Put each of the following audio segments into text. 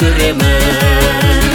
сүремін.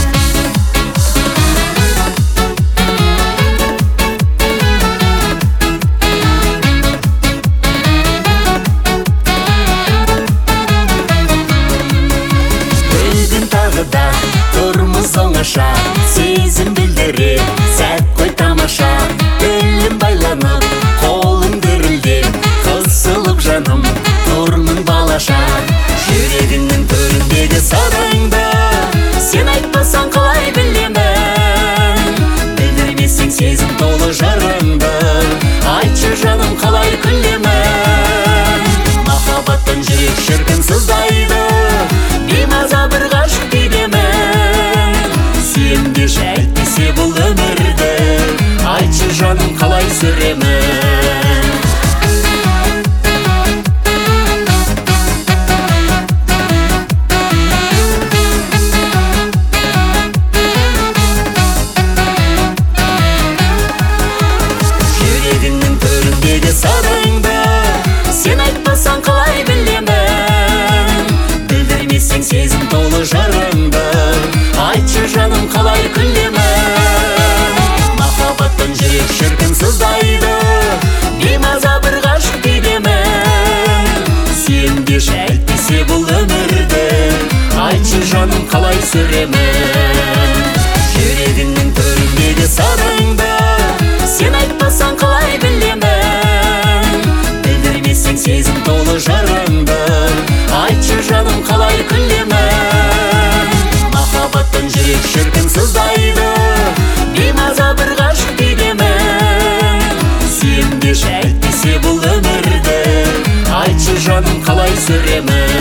Бүгін тағы да тұрмыз оңаша, сезім білдірер сәт қой тамаша. Белім байланып, қолым дірілдеп, қысылып жаным тұрмын балаша. Жүрегіңнің төріндегі сырыңды сен айтпасаң қалай білемін. Білдірмесең сезім толы жырыңды, айтшы жаным қалай күлемін. Махаббаттан жүрек шіркін сыздайды, беймаза бір ғашық күйдемін. Сүйемдеші әйтпесе бұл өмірді, айтшы жаным қалай сүремін. Жүрегіңнің төріндегі сырыңды сен айтпасаң қалай білемін. Білдірмесең сезім толы жырыңды, айтшы жаным қалай күлемін. Махаббаттан жүрек шіркін сыздайды, беймаза бір ғашық күйдемін. Сүйемдеші әйтпесе бұл өмірді, айтшы жаным қалай сүремін. Жүрегіңнің төріндегі сырыңды сен айтпасаң қалай білемін. Білдірмесең сезім толы жырыңды, айтшы жаным қалай күлемін. Махаббаттан жүрек шіркін сыздайды, беймаза бір ғашық күйдемін. Сүйемдеші әйтпесе бұл өмірді, айтшы жаным қалай сүремін.